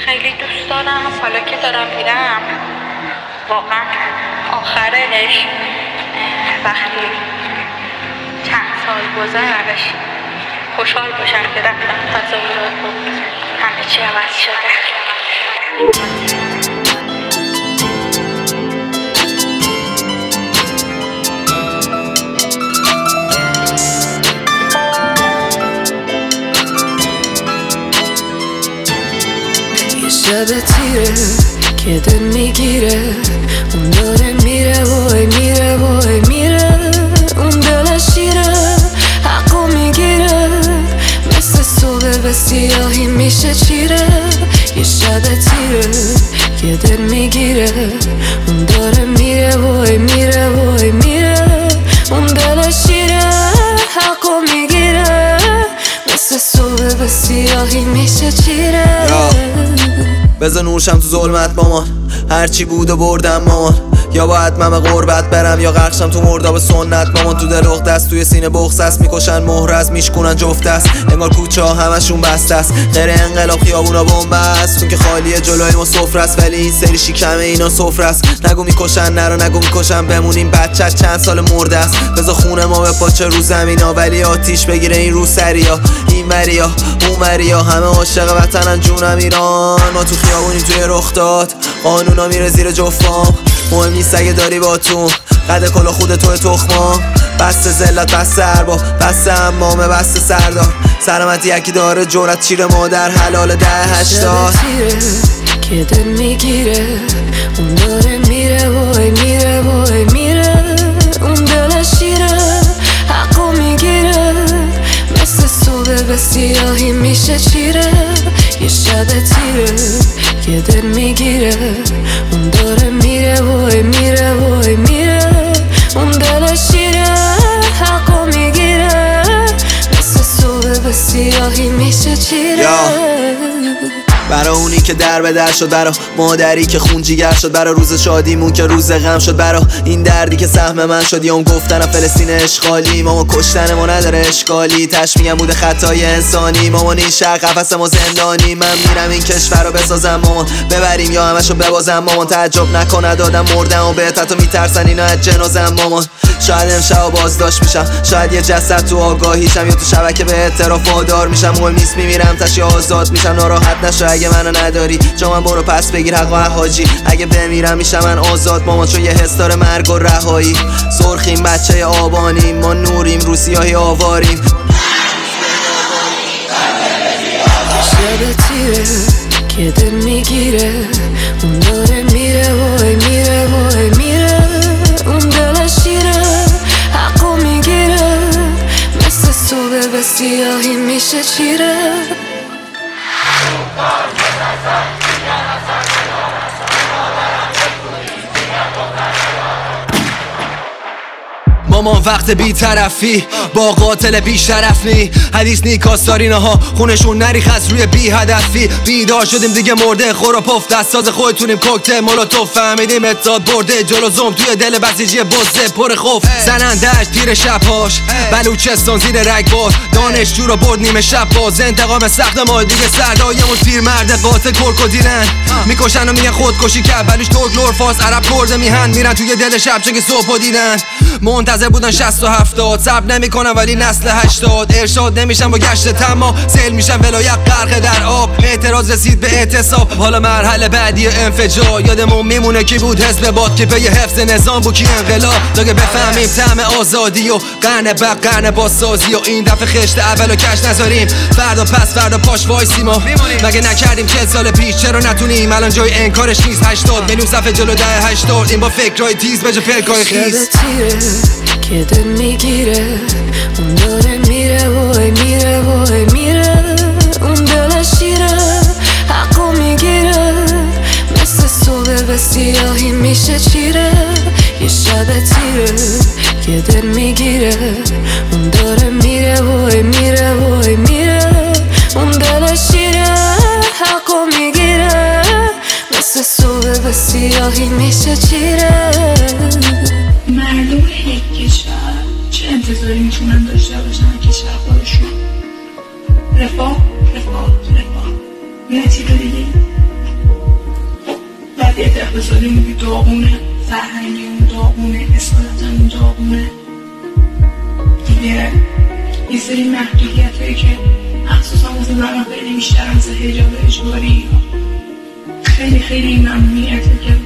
خیلی دوست دارم. حالا که دارم میرم واقعا آخرش وقتی چند سال گذشت خوشحال باشم که رفتم تظاهرات و همه چی عوض شده. شب تیره که دل میگیره، اون داره میره وای میره وای میره، اون دل شیره حقو میگیره، مثل صبح به سیاهی میشه چیره. یه شب تیره که دل میگیره، اون داره میره وای میره وای میره، اون دل شیره حقو میگیره، مثل صبح به سیاهی میشه چیره. بذار نورشم تو ظلمت مامان، هرچی بود و بردم مامان. یا باید من به غربت برم یا غرقشم تو مرداب سنت مامان. تو دل دست توی سینه بغض است، میکشن مهرز میشکنن جفت است، انگار کوچه ها همشون بسته است. غیر انقلاب خیابونا بمب است، تو که خالیه جلوی ما سفره است، ولی این سری شکم اینا سفره است. نگو میکشن نرو نگو میکشن، بمونیم بچه چند سال مرده است. بذار خونه ما به پاچه رو زمینا، ولی آتیش بگیره این رو سریا. این مریا اون مریا همه عاشق وطنن جونم ایران. ما تو خیابونیم توی رخ داد، قانونا میره زیر جفام. مهم نیست اگه داری باتون قد کلا خود توی تخما. بسته ذلت بسته ارباب بسته امامه بسته سردار. سلامتی یکی داره جرأت چیره مادر حلال 10-80. که دل میگیره، اون داره میره وای میره وای میره، اون دل شیره حقو میگیره، مثل صبح به سیاهی میشه چیره. یه شب تیره که دل میگیره، اون داره میره وای میره وای میره، اون دل شیره حقو میگیره، مثل صبح به سیاهی میشه چیره. برا اونی که در به در شد، برا مادری که خون جیگر شد، برا روز شادیمون که روز غم شد، برا این دردی که سهم من شد. یا اون گفتنم فلسطین اشغالی، ماما کشتن ما نداره اشکالی، تش میگم بوده خطای انسانی. مامان این شهر قفس ما زندانی، من میرم این کشور رو بسازم مامان، ببریم یا همشو ببازم مامان. تعجب نکنه دادم مردم و بهت حتی میترسن اینا از جنازم مامان. شاید امشب بازداشت میشم، شاید یه جسد تو آگاهیشم، یا تو شبکه به اعتراف وادار میشم. مهم نیست میمیرم تش یا آزاد میشم، ناراحت نشو اگه منو نداری. جا من برو پس بگیر حق و حاجی، اگه بمیرم میشم من آزاد مامان، چون یه حس داره مرگ و رهایی. سرخیم بچه آبانیم، ما نوریم رو سیاهی آواریم. شب تیره که دل میگیره، اون داره میره وای میره وای میره، اون دل شیره حقو میگیره، مثل صبح به سیاهی میشه چیره. مامان وقت بی طرفی با قاتل بی شرف نی، حدیث نی کاستارینا ها خونشون نریخ از روی بی هدفی. بیدار شدیم دیگه مرده خور و پف، دستاز خودتونیم کوکتل مولوتوف، فهمیدیم اتحاد برده جلو زوم توی دل بسیجی بزه پر خوف. زنندش تیر شبهاش بلوچستان زیر رگبار، دانشجو رو برد نیمه شب باز. انتقام سخت ما دیگه سردایمون پیر مرد قاتل کرکودیلن، میکشن و میگن خودکشی کرد، بلوش ترک لورفاس عرب کرده میهن، میرن توی دل شب چون که صبح دیدن. منتظر بودن 60 و 70، صبر نمیکنن ولی نسل 80. ارشاد نمیشن با گشت تما، سیل میشن ولایت غرق در آب. اعتراض رسید به اعتصاب، حالا مرحله بعدی انفجار. یادمون میمونه کی بود حزب باد که پی حفظ نظام بود کی انقلاب. تا بفهمیم طعم آزادی و قرن بعد قرن بازسازی، و این دفعه خشت اولو کش نذاریم، فردا پس فردا پاش وایسیم. مگه نکردیم 40 سال پیش، چرا نتونیم الان جای انکارش نیست. 80 میلیون صفحه جلو 10-80، این با فکرای تیز به جا پلکای خیز. که دل میگیره، اون داره میره وای میره وای میره، اون دل شیره حقو میگیره، مثل صبح به سیاهی میشه چیره. یه شب تیره که دل میگیره، اون داره میره وای میره وای میره، اون دل شیره حقو میگیره، مثل صبح به سیاهی میشه چیره. مردم یک کشور چه انتظاری میتونن داشته باشن کشور خودشون؟ رفاه. نتیجه دیگه اقتصادیمون داغونه، فرهنگیمون داغونه، اصالتمون داغونه دیگه. یه سری محدودیت هایی که مخصوصا واسه زنها خیلی بیشتر از حجاب اجباری، خیلی خیلی ممنوعیت که